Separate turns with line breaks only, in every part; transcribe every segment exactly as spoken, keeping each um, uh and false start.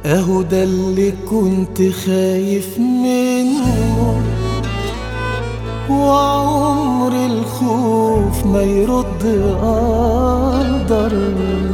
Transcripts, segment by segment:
اهو ده اللي كنت خايف منه، وعمر الخوف ما يرد قدر.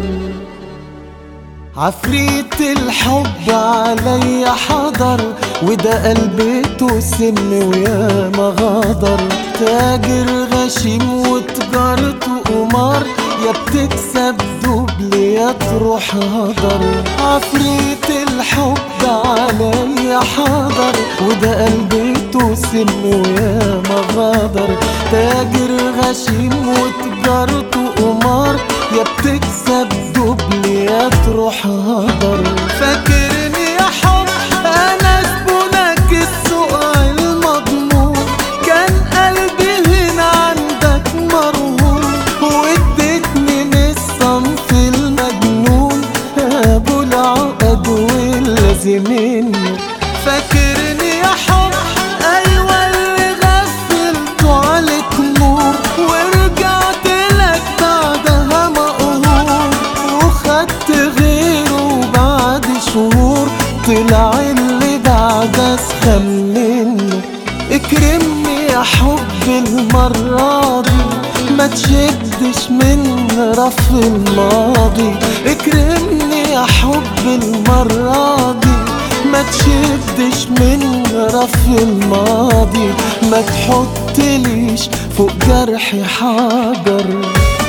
عفريت الحب عليا حضر، وده قلبته سم ويا ما غدر. تاجر غشيم وتجارته قمار، يا بتكسب دبل يا تروح هدر. عفريت الحب عليا حضر، وده قلبته سم ويا ما غدر. تاجر غشيم وتجارته قمار، يا بتكسب دبل يا تروح هدر. فاكرني يا حب انا زبونك السوق المضمون، كان قلبي هنا عندك مرهون، واديتني من الصنف المجنون ابو العقد واللازم منه. فاكرني يا حب ايوه اللي غفلته عليك نور، ورجعت لك بعدها مقهور، وخدت غيره بعد شهور طلع اللي بعد اسخن منه. اكرمني يا حب المرة دي، ما تشدش من رف الماضي. اكرمني يا حب المرة دي، ما تشدش من رف الماضي. ما تحطليش فوق جرحي حجر.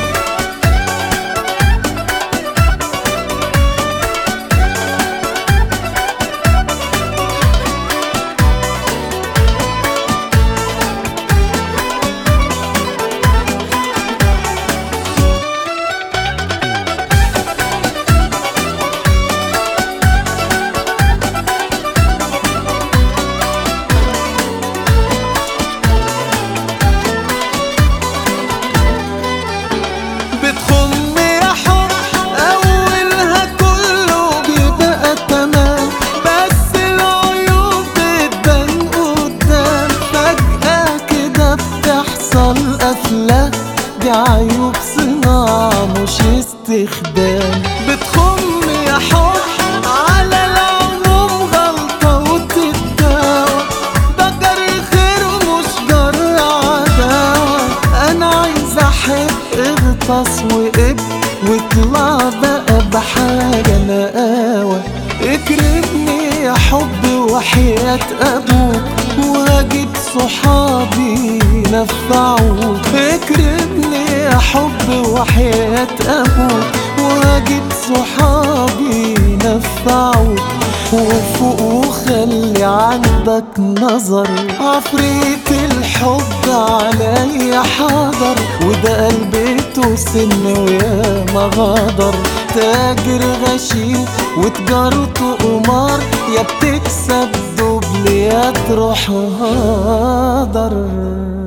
بتخم يا حب أولها كله بيبقى تمام، بس العيوب بتبان قدام. فجأة كده بتحصل قفلة، دي عيوب صناعة مش استخدام. بتخم يا حب على العموم غلطة وتتداوى، ده جري خير مش جرى عداوة. أنا عايز أحب اغطس وقب، واطلع بقى بحاجة نقاوة. اكرمني يا حب وحياة ابوك، وهجيب صحابي نفعوك. اكرمني يا حب وحياة ابوك، وهجيب صحابي نفعوك. وفوق وخلي عندك نظر، عفريت الحب عليا حضر، وده قلبته سن ويا ما غدر. تاجر غشيم وتجارته قمار، يا بتكسب دبل يا تروح هدر.